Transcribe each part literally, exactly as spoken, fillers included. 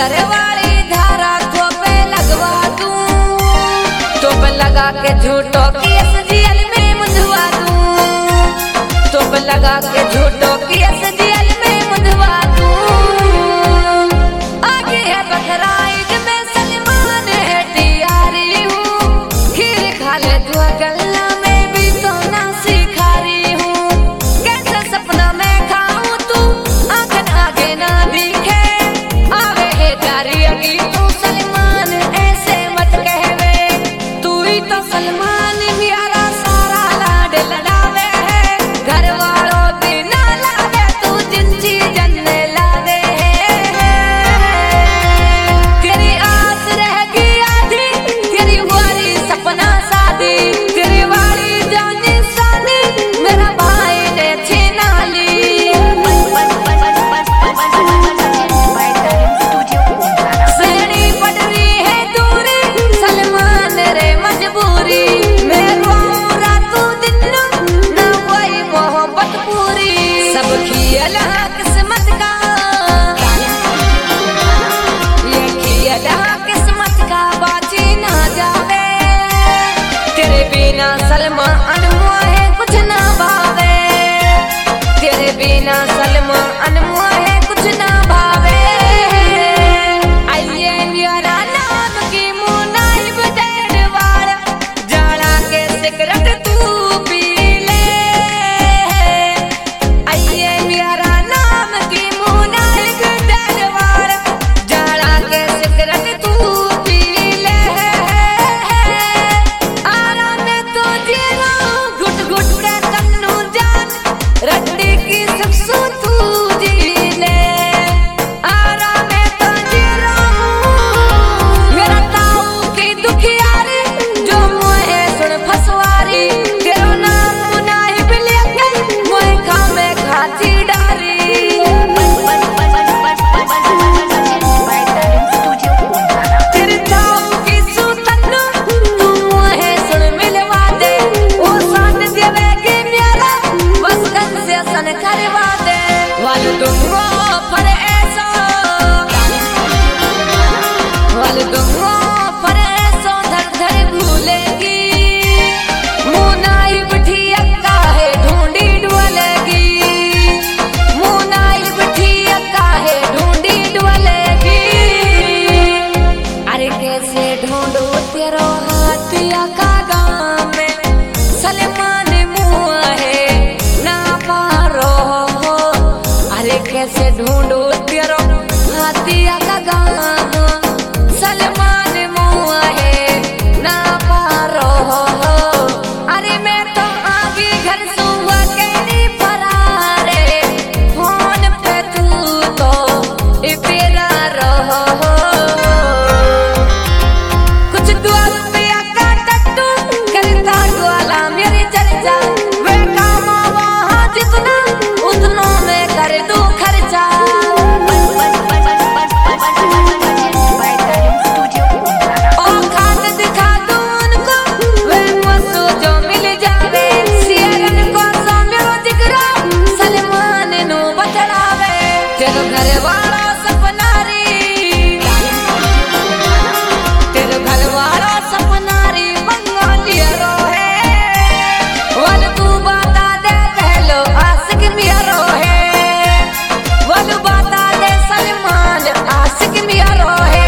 घर वाली धारा तो पे लगवा दूं, तो पे लगा के झूठो की एसजीएल में मुंधवा दूं, तो पे लगा के झूठो की एसजीएल में मुंधवा दूं। आगे है बखराइद में सलमान है तैयारी हूँ, खीर खा ले तू गल्ला में भी सोना सिखा रही हूँ। कैसे सपना में खाऊं तू आंखन आगे ना दिखे, आवे है जारी अगी तू सलमान ऐसे मत कहवे, तू ही तो सलमान मेरा सारा लाड लड़ावे है। घर वालों बिना लावे तू जिंजी जन्ने लावे है। तेरी आस रहेगी आधी, तेरी वाली सपना सादी, तेरी वाली जानी सादी मेरा भाई ने छीना ली। सेड़ी पड़ रही है दूरी सलमान रे मजबूरी, मैं रोऊं रातों दिन ना कोई मोहब्बत पूरी। सब खियल किस्मत का, ये खियल किस्मत का बाची ना जावे, तेरे बिना सलमा अनमुआ है कुछ ना भावे, तेरे बिना सलमा अनमुआ है कुछ ना भावे। आइए मेरा नाम की मुनाइब देड़वाड़, जाड़ा के सिगरेट तू पी ले। आइए मेरा नाम की मुनाइब देड़वाड़, जाड़ा के सिगरेट तू पी ले। आराम में तो जी रहा घुट घुट के तन्नू जान, रड्डी की सबसू तू जी ले। आराम में तो जी रहा मेरा ताऊ की दुखियारी, जो मोहे सुन फसवारी, तेरो नाम मुनाइब लेके मोहे खामे खाती डारी। तेरे ताऊ की सूतन तू मोहे सुन मिलवा दे, वो साथ देवेगी मेरा बस कन से सन करवा दे। वाल दूंगो पर ऐसा, वाल दूंगो पर ऐसा धड़ धड़ भूलेगी, मुनाइब ठियक्का है ढूंढी डुलेगी, मुनाइब ठियक्का है ढूंढी डुलेगी। अरे कैसे ढूंढूं तेरो हाथिया का गाँव में, सलमान मुआ है ना पारो हो। अरे कैसे ढूंढूं तेरो हाथिया का गाँव, सलमान मुआ है ना पारो हो। अरे मैं तो आगे घर सुबह कहनी फरारे, फोन पे तू तो इपेरा रहो। कुछ दुआ रुपया का टट्टू करता ग्वाला मेरी चर्चा, वे काम वहाँ जितना उतनों में कर दूं खर्चा। और खाद दिखा दूं उनको वे मस्तू जो मिल जावे, सियरन को सो मेरो जिगरा सलमान नू बचड़ावे। तेरो घर वाला सपनारी, तेरो घर वाला सपनारी बंगालियरो है, वाल तू बता दे पहलो आशिक मेरो है, वाल बता दे सलमान आशिक मेरो है।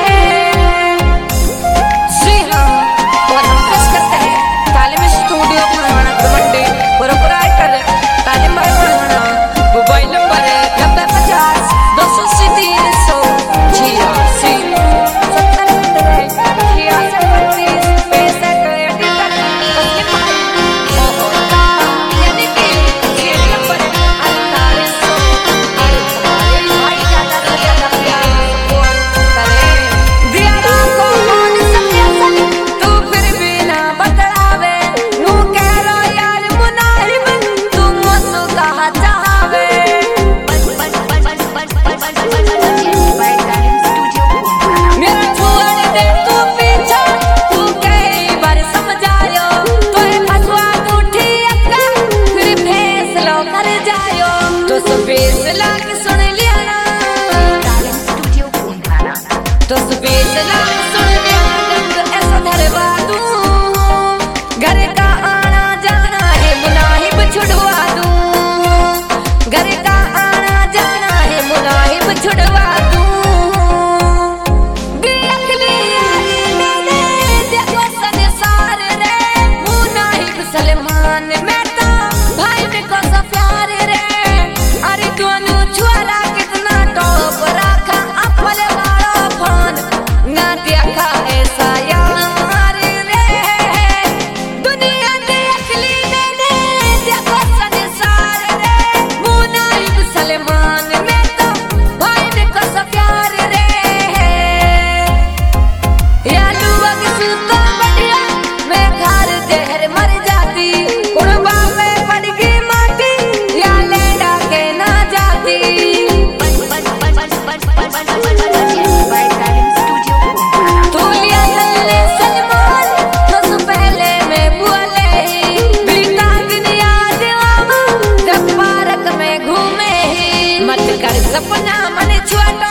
जी हाँ, और हम पेश करते हैं तालिम स्टूडियो भरवाना घमंडी प्रोपराइटर तालिम भाई भरवाना। मोबाइल नंबर है नब्बे पचास दो सौ अस्सी तीन सौ छियासी सत्तर छियासठ बत्तीस पैंसठ एडिटर तस्लीम भाई यानी कि सीरियल नंबर अड़तालीस सौ अड़तालीस। भाई ज्यादा से ज्यादा प्यार सपोर्ट करे, दिया राखो कौन सत्यासन तू फिर भी ना बतलावे, नू कह रो यार मुनाइब तू मुझसे कहा चाहवे। मेरा छोड़ दे तू पीछा, तू कई बार समझायो, तो फसवा तू ठियक्का फिर फैसलो कर जायो। तो सब फैसला के सुन लिया ना, तो सुबेसला सुन रंग ऐसा धरवा दूं घर का आना जाना है मुनाहिब छुड़वा दूं घर का आना जाना है मुनाहिब छुड़वा दूं बेअक्ली यारी मैंने देखो संसार रे मुनाहिब सलमान मैं तो भाई में को सा प्यार रे अरे दोनों छुआरा कितना टॉप रखा अपने वाला फोन ना देखा ऐसा यार रे दुनिया देखली मैंने देखो संसार रे मुनाहिब सलमान मैं तो भाई में को सा प्यार रे या लुवक सुतो बढ़िया मैं घर जहर मर जाती कुड़बा में पड़ गई माटी या लेडा के ना जाती तूलिया चले सलमान बस पहले में बोले बीता दिन याद आवा जब पार्क में घूमे मत कर सपना मन छोटा